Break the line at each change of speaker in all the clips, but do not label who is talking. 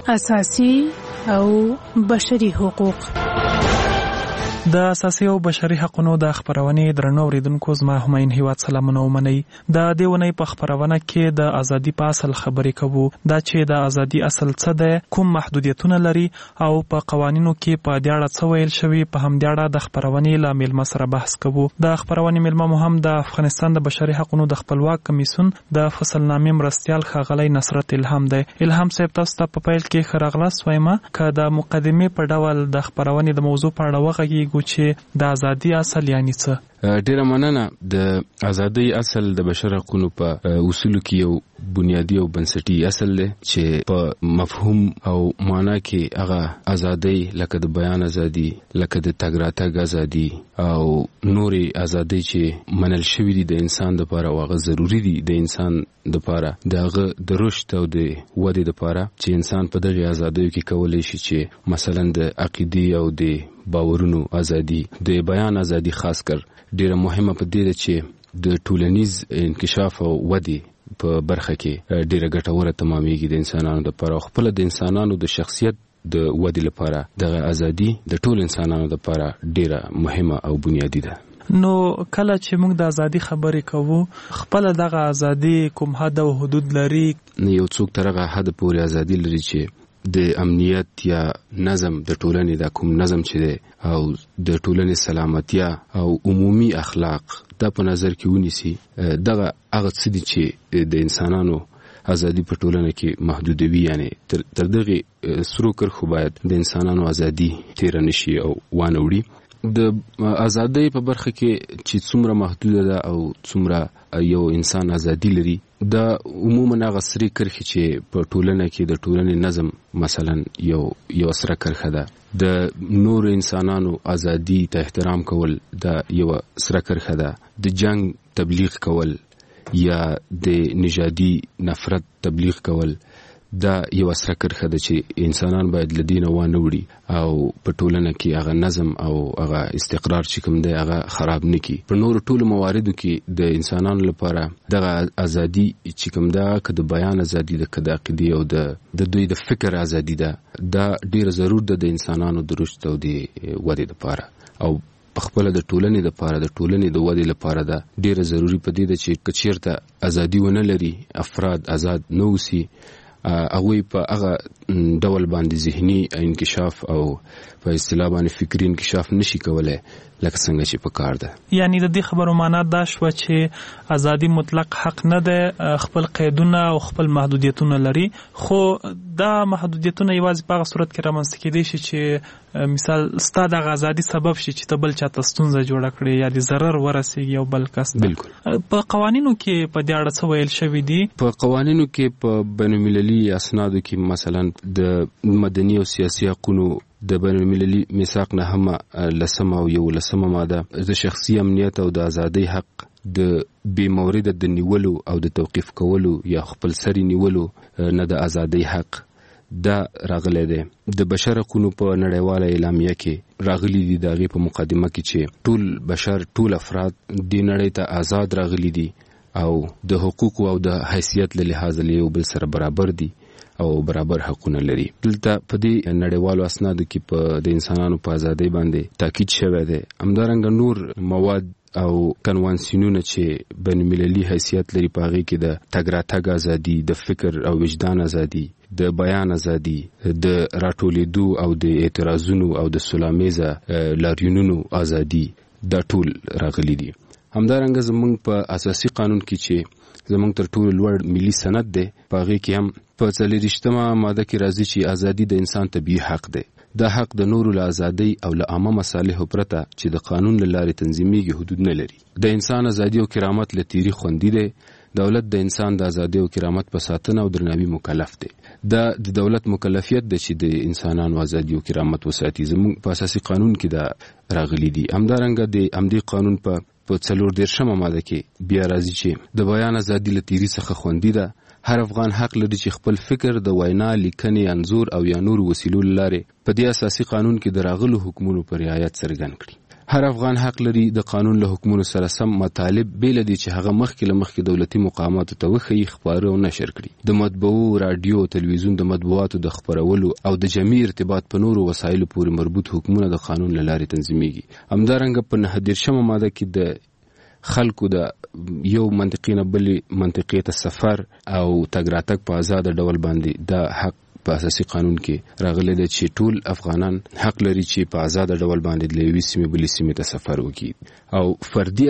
اساسي او بشري حقوق.
د اساسي او بشري حقوقو د خبرونې درنو اوریدونکو زما هماین هیواد سلامونه ومنئ. د دې ونې په خبرونه کې د ازادي په اصل خبرې کوو، دا چې د ازادي اصل څه دی، کوم محدودیتونه لري او په قوانینو کې په دې اړه څه ویل شوي، په همدې اړه د خبرونې له میلمه سره بحث کوو. د خبرونې میلمه مو هم د افغانستان د بشري حقوقو د خپلواک کمیسیون د فصلنامې مرستیال ښاغلی نصرت الهام دی. الهام صاحب، تاسو ته په پیل کې ښه راغلاست وایم. که د مقدمې په ډول د خبرونې د موضوع په اړه وغږیږو چې د ازادي اصل یعنی څه؟
ډیره مننه. د ازادي اصل د بشر حقوقو په اصولو کې یو بنیادی او بنسټي اصل دی چې په مفهوم او معنا کې هغه ازادي لکه د بیان ازادي، لکه د تګ راتګ ازادي او نوري ازادي چې منل شوی دي د انسان لپاره او هغه ضروری دي د انسان لپاره دغه د رشد او د ودې لپاره چې انسان په دغه ازادیو کې کولای شي چې مثلا د عقیدې او د باورونو ازادي، د بیان ازادي خاص کر ډیره مهمه په دې چې د ټولنیز انکشاف او ودې په برخه کې ډیره ګټوره تمامېږي د انسانانو لپاره. خپل د انسانانو د شخصیت د ودې لپاره دغه ازادي د ټول انسانانو لپاره ډیره مهمه او بنیادی ده.
نو کله چې موږ د ازادي خبرې کوو، خپل دغه ازادي کوم حد او حدود لري؟
یو څوک تر هغه حد پورې ازادي لري چې د امنیت یا نظم د ټولنې د کوم نظم چې دی او د ټولنې سلامتیا او عمومي اخلاق دا په نظر کې ونیسي. دغه هغه څه دي چې د انسانانو ازادي په ټولنه کې محدودوي، یعنی تر دغه سرو کرخو باید د انسانانو ازادي تیر نشي او وانه وړي. د ازادۍ په برخه کې چې څومره محدوده ده او څومره یو انسان ازادي لري، دا عموما هغه سری کرخې چې په ټولنه کې د ټولنې نظم مثلا یو سره کرخه ده. د نور انسانانو ازادي ته احترام کول دا یو سره کرخه ده. د جنگ تبلیغ کول یا د نژادي نفرت تبلیغ کول دا یو سره کرخه ده چې انسانان باید لدینه وانه وړي او په ټولنه کې هغه نظم او هغه استقرار چې کوم دی هغه خراب نکړي. په نور ټولو مواردو کې د انسانانو لپاره دغه ازادي چې کوم ده، که د بیان ازادي ده، که د عقیدې او د دوی د فکر ازادي ده، دا ډیر ضرور ده د انسانانو د رشد او د ودې لپاره او په خپل د ټولنې لپاره د ټولنې د ودې لپاره ده ډیر ضروری په دې ده چې کچیرته ازادي ونه لري، افراد آزاد نه اوسي، هغوی په هغه ډول باندې ذهني انکشاف او په اصطلاح باندې فکري انکشاف نشي کولای لکه څنګه چې په کار ده.
یعنی د دې خبرو معنا دا شوه چې ازادي مطلق حق نه ده، خپل قیدونه او خپل محدودیتونه لري، خو دا محدودیتونه یوازې په هغه صورت کې رامنځته کېدی شي چې مثال ستا دغه ازادي سبب شي چې ته بل چاته ستونزه جوړه کړې یا د ضرر ورسېږي یو بل کس ته.
بالکل.
په قوانینو کې په دې اړه څه ویل شوي دي؟ په
قوانینو کې په بین المللي اسنادو کې مثلا د مدني او سیاسي حقوقو د بین المللي میثاق نه هم 10 او 11 ماده د شخصي امنیت او د ازادۍ حق د بې مورد د نیولو او د توقیف کولو یا خپل سری نیولو نه د ازادۍ حق دا راغلی دی. د بشر حقوقو په نړیواله اعلامیه کې راغلي دي د هغې په مقدمه کې چې ټول بشر، ټول افراد دې نړۍ ته آزاد راغلي دي او د حقوقو او د حیثیت له لحاظه یو بل سره برابر دي او برابر حقونه لري. دلته په دې نړیوالو اسنادو کې په د انسانانو په ازادۍ باندې تاکید شوی دی. همدارنګه نور مواد او کنوانسیونونه چې بین المللي حیثیت لري په هغې کې د تګ راتګ ازادي، د فکر او وجدان ازادي، د بیان ازادي، د راټولېدو او د اعتراضونو او د سولامیزه لاریونونو ازادي، دا ټول راغلي دي. همدارنګه زمونږ په اساسي قانون کې چې زمونږ تر ټولو لوړ ملي سند دی، په هغې کې هم په 40مه ماده کې راځي چې ازادي د انسان طبیعي حق دی. دا حق د نورو له ازادۍ او له عامه مصالحو پرته چې د قانون له لارې تنظیمیږي حدود نه لري. د انسان ازادي او کرامت له تیری خوندي دی. دولت د انسان د ازادۍ او کرامت په ساتنه او درناوي مکلف دی. دا د دولت مکلفیت دی چې د انسانانو ازادي او کرامت وساتي. زموږ په اساسي قانون کې دا راغلي دي. همدارنګه د همدې قانون په 40 ماده کې بیا راځي چې د بیان ازادي له تیری څخه خوندي ده. هر افغان حق لري چې خپل فکر د وینا، لیکنې، انځور او یا نور وسیلو لارې په دې اساسي قانون کې د راغلو حکمونو پر رعایت څرګند کړي. هر افغان حق لري د قانون له حکمونو سره سم مطالب بیل دي چې هغه مخکې دولتي مقاماتو ته وښيي، خپاره او نشر کړي. د مطبوعو، رادیو، تلویزیون د مطبوعاتو د خپرولو او د جمعي ارتباط په نورو وسایلو پورې مربوط حکمونه د قانون له لارې تنظیمیږي. همدارنګه په 9 ماده کې د خلکو د یو منطقې نه بلې منطقې ته سفر او تګ راتګ په آزاد ډول باندې د حق په اساسي قانون کې راغلی دی چې ټول افغانان حق لري چې په آزاد ډول باندې له یوې سیمې بلې سیمې ته سفر وکړي. او فردي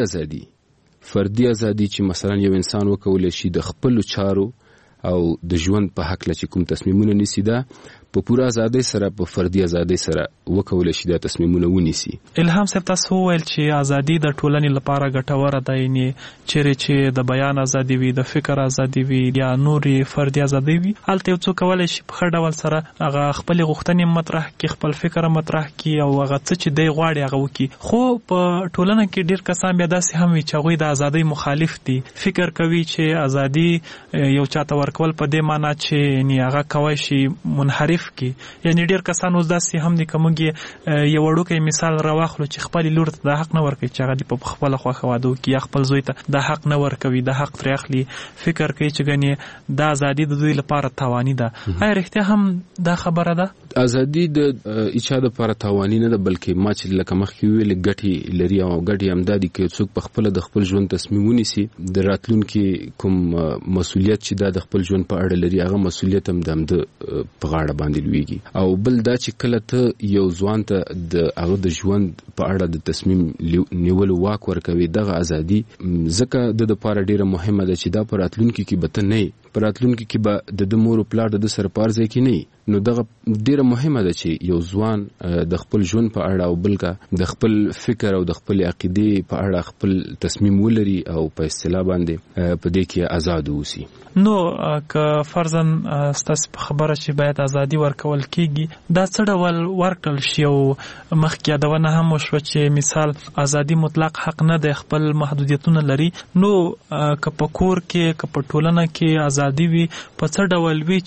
ازادي چې مثلا یو انسان وکولی شي د خپلو چارو او د ژوند په حق چې کوم تصمیمونه نیسي دا په پوره ازادۍ سره، په فردي ازادۍ سره وکولی شي دا تصمیمونه ونیسي.
الهام صاحب، تاسو وویل چې ازادي د ټولنې لپاره ګټوره ده، یعنې چیرې چې د بیان ازادي وي، د فکر ازادي وي یا نورې فردي ازادي وي، هلته یو څوک کولی شي په ښه ډول سره هغه خپلې غوښتنې مطرح کړي، خپل فکر مطرح کړي او هغه څه چې دی غواړي هغه وکړي. خو په ټولنه کې ډېر کسان بیا داسې هم وي چې هغوی د ازادۍ مخالف دي، فکر کوي چې ازادي یو چاته ورکول په دې معنا چې یعنې هغه کولی شي منحرف کی. یعنی ډیر کسان اوس داسې هم دي که موږ یو وړوکی مثال راواخلو چې خپلې لور ته دا حق نه ورکوي چې هغه په خپله خوښه واده وکړي، یا خپل زوی ته دا حق نه ورکوي، دا حق ترې اخلي، فکر کوي چې ګنې دا ازادي د دوی لپاره تاواني ده. آیا رښتیا هم دا خبره ده؟
ازادي د هیچا دپاره تاواني نه ده، بلکې ما چې لکه مخکې وویلې ګټې لري، او ګټې همدا دي که څوک په خپله د خپل ژوند تصمیم ونیسي، د راتلونکي کوم مسؤلیت چې دا د خپل ژوند په اړه لري هغه مسؤلیت هم د همده په غاړه باندې لویږي. او بل دا چې کله ته یو ځوان ته د هغه د ژوند په اړه د تصمیم نیولو واک ورکوي، دغه ازادي ځکه د دپاره ډیره مهمه ده چې دا په راتلونکي کې به ته نه یې، په راتلونکي کې به د مور او پلار د سره په ځای کې نه یې. نو دغه ډیره مهمه ده چې یو ځوان د خپل ژوند په اړه او بلکې د خپل فکر او د خپل عقیدې په اړه خپل تصمیم ولري او په اصطلاح باندې په دې کې آزاد اوسي.
نو که فرضاً ستاسو په خبره چې باید ازادي ورکول کیږي، دا څه ډول ورکړل شي؟ او مخکې یادونه هم وشوه چې مثال ازادي مطلق حق نه دی، خپل محدودیتونه لري. نو که په کور کې، که په ټولنه کې ازادي وي، په څه ډول وي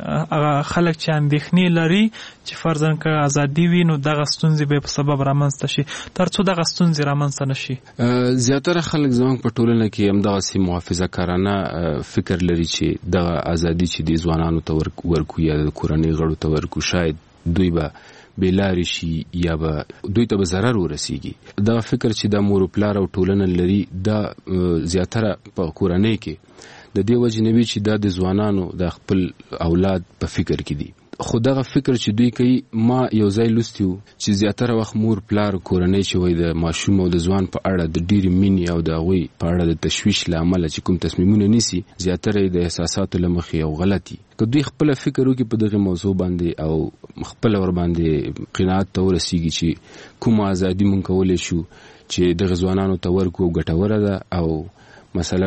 چې خلک چې اندېښنې لري چې فرضاً که ازادي وي نو دغه ستونزې به په سبب رامنځته شي، تر څو دغه ستونزې رامنځته نه شي؟
زیاتره خلک زموږ په ټولنه کې همدغسې محافظه کارانه فکر لري چې دغه ازادي چې د ځوانانو ته ورکو یا د کورنۍ غړو ته ورکو، شاید دوی به بېلارې شي یا به دوی ته به ضرر ورسیږي. دغه فکر چې د مور او پلار او ټولنه لري دا زیاتره په کورنۍ کې د دې وجې نه وي چې دا د ځوانانو د خپل اولاد په فکر کې دي. خو دغه فکر چې دوی کوي، ما یو ځای لوستی و چې زیاتره وخت مور پلار کورنۍ چې وایي د ماشوم او د ځوان په اړه د ډېرې مینې او د هغوی په اړه د تشویش له امله چې کوم تصمیمونه نیسي، زیاتره د احساساتو له مخې او غلطي. که دوی خپله فکر وکړي په دغه موضوع باندې او خپله ورباندې قناعت ته ورسیږي چې کومه ازادي مونږ کولی شو چې دغه ځوانانو ته ورکړو ګټوره ده، او مثلا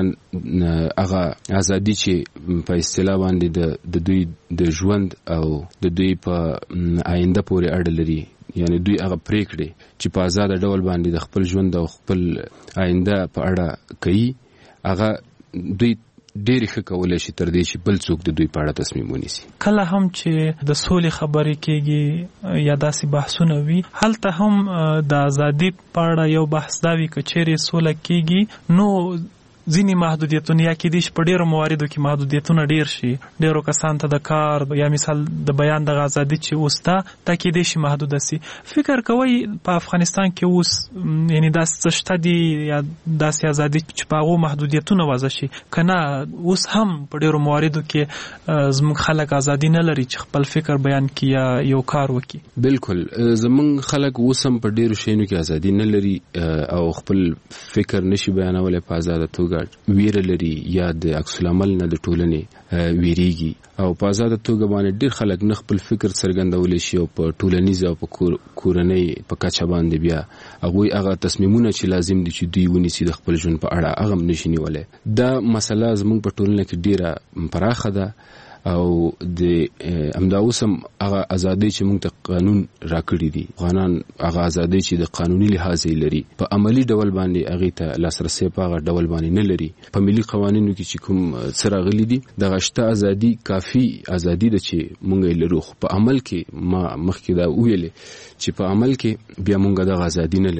هغه ازادي چې په اصطلاح باندې د دوی د ژوند او د دوی په آینده پورې اړه لري، یعنی دوی هغه پریکړې چې په آزاد ډول باندې د خپل ژوند او خپل آینده په اړه کوي، هغه دوی ډېرې ښه کولی شي تر دې چې بل څوک د دوی په اړه تصمیم ونیسي.
کله هم چې د سولې خبرې کېږي یا داسې بحثونه وي، هلته هم د ازادي په اړه یو بحث دا وي که چیرې سوله کېږي نو ځینې محدودیتونه یا کېدای شي په ډېرو مواردو کې محدودیتونه ډېر شي، ډېرو کسانو ته د کار یا مثال د بیان دغه ازادي چې اوس دا کېدای شي محدوده سي. فکر کوئ په افغانستان کې اوس یعنې داسې څه شته دي یا داسې ازادي چې په هغو محدودیتونه وضع شي؟ که نه اوس هم په ډېرو مواردو کې زموږ خلک ازادي نه لري چې خپل فکر بیان کړي یا یو کار وکړي؟
بالکل، زموږ خلک اوس هم په ډېرو شیانو کې ازادي نه لري او خپل فکر نشي بیانولی په ازاده توګه، ویره لري یا د عکس العمل نه د ټولنې ویریږي، او په آزاده توګه باندې ډېر خلک نه خپل فکر څرګندولی شي او په ټولنیز او په کورنۍ په کچه باندې بیا هغوی هغه تصمیمونه چې لازم دي چې دوی ونیسي د خپل ژوند په اړه هغه هم نشي نیولی. دا مسله زموږ په ټولنه کې ډېره پراخه ده، او د همدا اوس هم هغه ازادۍ چې موږ ته قانون راکړي دي، افغانان هغه ازادۍ چې د قانوني لحاظ یې لري په عملي ډول باندې هغې ته لاسرسی په هغه ډول باندې نه لري. په ملي قوانینو کې چې کوم څه راغلي دي دغه شته ازادي کافي ازادي ده چې موږ یې لرو، خو په عمل کې ما مخکې دا وویلې چې په عمل کې بیا موږ دغه ازادي نه لرو.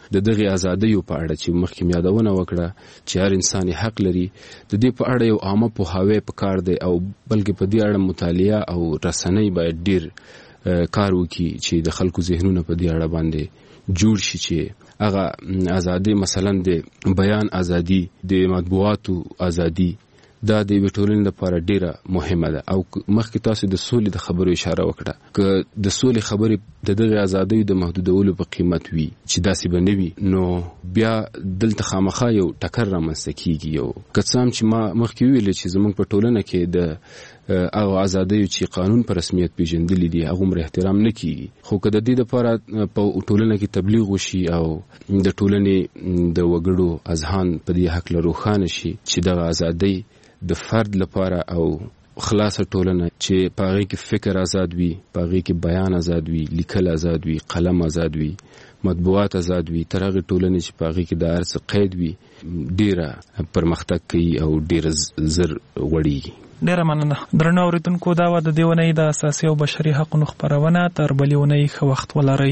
د دغه ازادۍ په اړه چې مخکې یادونه وکړه چې هر انسان حق لري، د دې په اړه یو عامه پوهاوی پکار دی او بلکې په دې اړه مطالعه او رسنۍ باید ډیر کار وکړي چې د خلکو ذهنونه په دې اړه باندې جوړ شي چې هغه ازادي مثلا د بیان ازادي، د مطبوعاتو ازادي، دا د ټولنې لپاره ډیره مهمه ده. او مخکې تاسو د سولې د خبرو اشاره وکړه، که د سولې خبرې د دغه ازادۍ د محدودولو په قیمت وي چې داسې به نه وي، نو بیا دلته خامخا یو ټکر رامنځته کیږي. یو کڅام چې ما مخکې ویل چې زموږ په ټولنه کې د هغه ازادۍ چې قانون په رسمیت پیژندلې دي هغه مر احترام نه کیږي. خو که د دې لپاره په ټولنه کې تبلیغ وشي او د ټولنې د وګړو اذهان په دې حق له روښانه شي چې دغه ازادۍ د فرد لپاره او خلاصه ټولنه چې پاغي کې فکر آزاد وي، پاغي کې بیان آزاد وي، لیکل آزاد وي، قلم آزاد وي، مطبوعات آزاد وي، تر هغه ټولنه چې پاغي کې د ارڅ قید وي ډیره پرمختګ کوي او ډیره زر وړي.
ډیره مننه. درنو اوریدونکو، دا و د دیونې د اساسي او بشري حقوقو خبرونه. تر بلې ښه وخت ولرئ.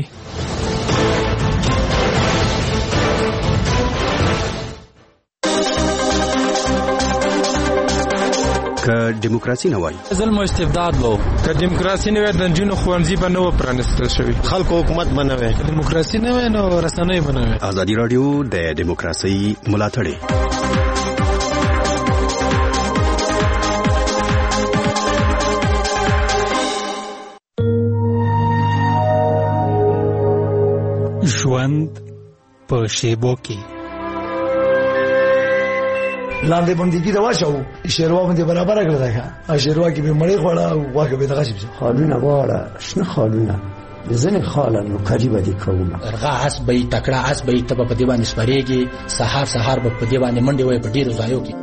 که دیموکراسي نه وای،
ظلم او استبداد وو.
که دیموکراسي نه وای، د جنونو خوانځي به نه پرانستل شوی، خلکو حکومت به نه وای.
دیموکراسي نه وای نو رسنۍ به نه وای.
ازادي رادیو د دیموکراسي ملاتړ.
ژوند په شیبو کې
لاندې باندې دا واښو شیروا باندې برابر کړل دا شیروا کې به مړې خوړه او واګه به دغه شي
خالونه واړه شنه خالونه ځنې خالونه قریبه دي کومه
ارغا اس به تکړه اس به تب په دی باندې سپریږي، سحر به په دی باندې منډه وای په ډیرو ځایو کې.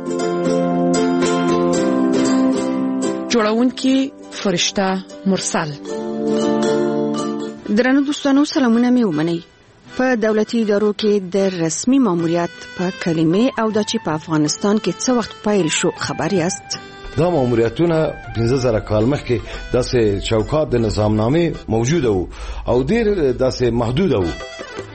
جوړونکي فرشته مرسل. درنو دوستانو، سلامونه مې ومنئ. په دولتي ادارو کې د رسمي ماموریت په کلمې او د چې په افغانستان کې څه وخت پیل شو خبر یاست؟
دا ماموریتونه 15000 کال مخکې داسې چوکاټ د نظامنامې موجوده وو او ډېر داسې محدود وو.